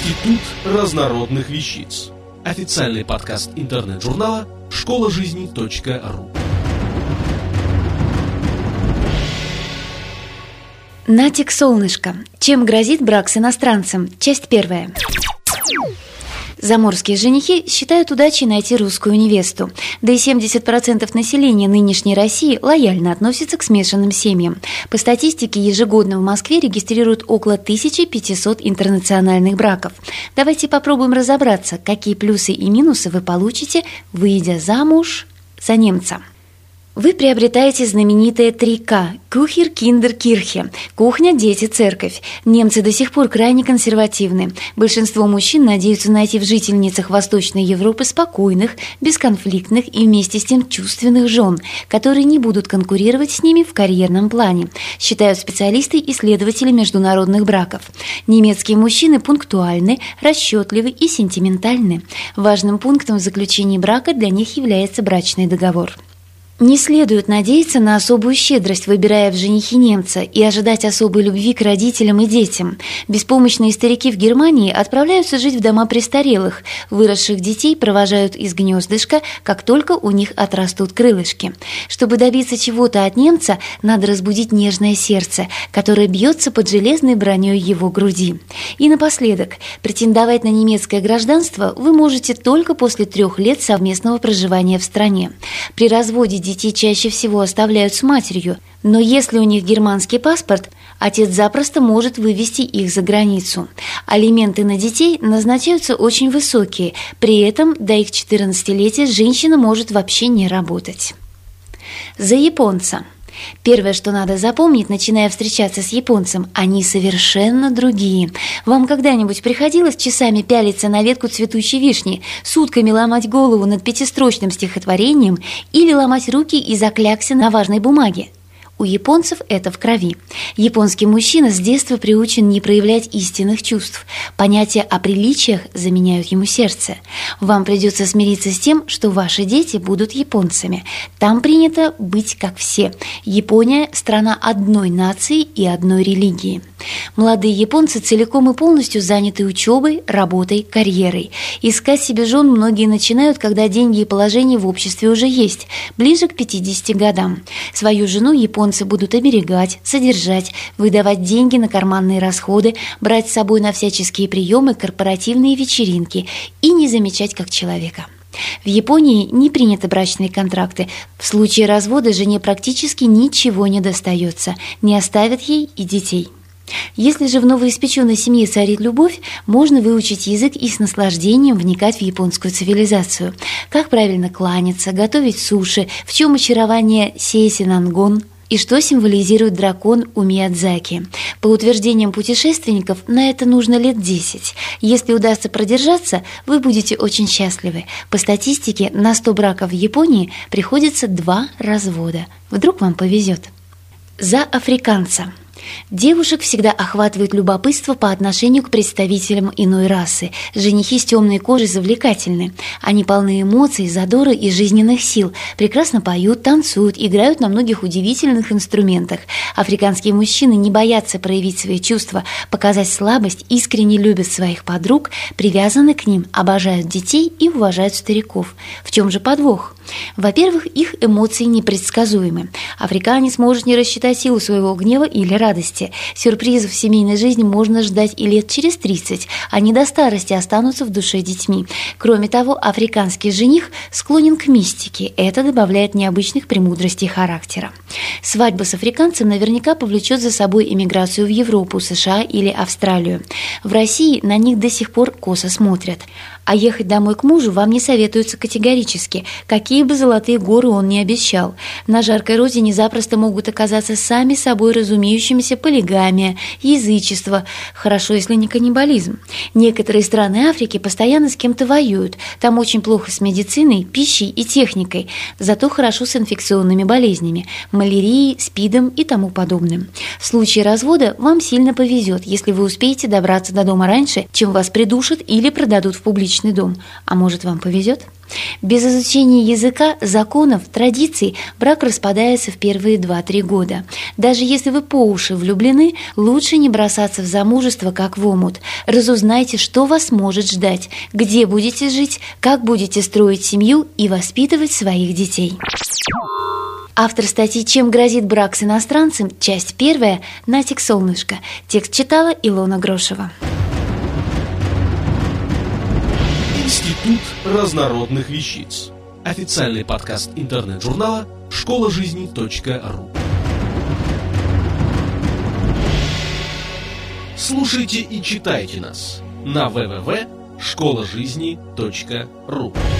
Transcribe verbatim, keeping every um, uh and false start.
Институт разнородных вещиц. Официальный подкаст интернет-журнала школа жизни точка ру. Натик, солнышко. Чем грозит брак с иностранцем? Часть первая. Заморские женихи считают удачей найти русскую невесту. Да и семьдесят процентов населения нынешней России лояльно относятся к смешанным семьям. По статистике, ежегодно в Москве регистрируют около тысяча пятьсот интернациональных браков. Давайте попробуем разобраться, какие плюсы и минусы вы получите, выйдя замуж за немца. Вы приобретаете знаменитое три ка – Кухер, Киндер, Кирхе – кухня, дети, церковь. Немцы до сих пор крайне консервативны. Большинство мужчин надеются найти в жительницах Восточной Европы спокойных, бесконфликтных и вместе с тем чувственных жен, которые не будут конкурировать с ними в карьерном плане, считают специалисты и исследователи международных браков. Немецкие мужчины пунктуальны, расчетливы и сентиментальны. Важным пунктом в заключении брака для них является брачный договор. Не следует надеяться на особую щедрость, выбирая в женихи немца, и ожидать особой любви к родителям и детям. Беспомощные старики в Германии отправляются жить в дома престарелых. Выросших детей провожают из гнездышка, как только у них отрастут крылышки. Чтобы добиться чего-то от немца, надо разбудить нежное сердце, которое бьется под железной броней его груди. И напоследок, претендовать на немецкое гражданство вы можете только после трех лет совместного проживания в стране. При разводе детей чаще всего оставляют с матерью, но если у них германский паспорт, отец запросто может вывести их за границу. Алименты на детей назначаются очень высокие, при этом до их четырнадцатилетия женщина может вообще не работать. За японца. Первое, что надо запомнить, начиная встречаться с японцем, они совершенно другие. Вам когда-нибудь приходилось часами пялиться на ветку цветущей вишни, сутками ломать голову над пятистрочным стихотворением или ломать руки из-за кляксы на важной бумаге? У японцев это в крови. Японский мужчина с детства приучен не проявлять истинных чувств. Понятия о приличиях заменяют ему сердце. Вам придется смириться с тем, что ваши дети будут японцами. Там принято быть как все. Япония – страна одной нации и одной религии. Молодые японцы целиком и полностью заняты учебой, работой, карьерой. Искать себе жен многие начинают, когда деньги и положение в обществе уже есть, ближе к пятидесяти годам. Свою жену японцы будут оберегать, содержать, выдавать деньги на карманные расходы, брать с собой на всяческие приемы, корпоративные вечеринки и не замечать как человека. В Японии не приняты брачные контракты. В случае развода жене практически ничего не достается, не оставят ей и детей. Если же в новоиспеченной семье царит любовь, можно выучить язык и с наслаждением вникать в японскую цивилизацию. Как правильно кланяться, готовить суши, в чем очарование сейсинангон и что символизирует дракон у Миядзаки. По утверждениям путешественников, на это нужно лет десять. Если удастся продержаться, вы будете очень счастливы. По статистике, на сто браков в Японии приходится два развода. Вдруг вам повезет. За африканца. Девушек всегда охватывает любопытство по отношению к представителям иной расы. Женихи с темной кожей завлекательны. Они полны эмоций, задора и жизненных сил. Прекрасно поют, танцуют, играют на многих удивительных инструментах. Африканские мужчины не боятся проявить свои чувства, показать слабость, искренне любят своих подруг, привязаны к ним, обожают детей и уважают стариков. В чем же подвох? Во-первых, их эмоции непредсказуемы. Африканец может не рассчитать силу своего гнева или радости. Сюрпризов в семейной жизни можно ждать и лет через тридцать, они до старости останутся в душе детьми. Кроме того, африканский жених склонен к мистике, это добавляет необычных премудростей характера. Свадьба с африканцем наверняка повлечет за собой эмиграцию в Европу, США или Австралию. В России на них до сих пор косо смотрят. А ехать домой к мужу вам не советуется категорически, какие бы золотые горы он ни обещал. На жаркой родине запросто могут оказаться сами собой разумеющимися полигамия, язычество, хорошо, если не каннибализм. Некоторые страны Африки постоянно с кем-то воюют, там очень плохо с медициной, пищей и техникой, зато хорошо с инфекционными болезнями, малярией, СПИДом и тому подобным. В случае развода вам сильно повезет, если вы успеете добраться до дома раньше, чем вас придушат или продадут в публичном брачный дом. А может, вам повезет? Без изучения языка, законов, традиций брак распадается в первые два-три года. Даже если вы по уши влюблены, лучше не бросаться в замужество, как в омут. Разузнайте, что вас может ждать, где будете жить, как будете строить семью и воспитывать своих детей. Автор статьи «Чем грозит брак с иностранцем», часть первая, Натик Солнышко. Текст читала Илона Грошева. Институт разнородных вещиц. Официальный подкаст интернет-журнала школа жизни точка ру. Слушайте и читайте нас на дабл ю дабл ю дабл ю точка школа жизни точка ру.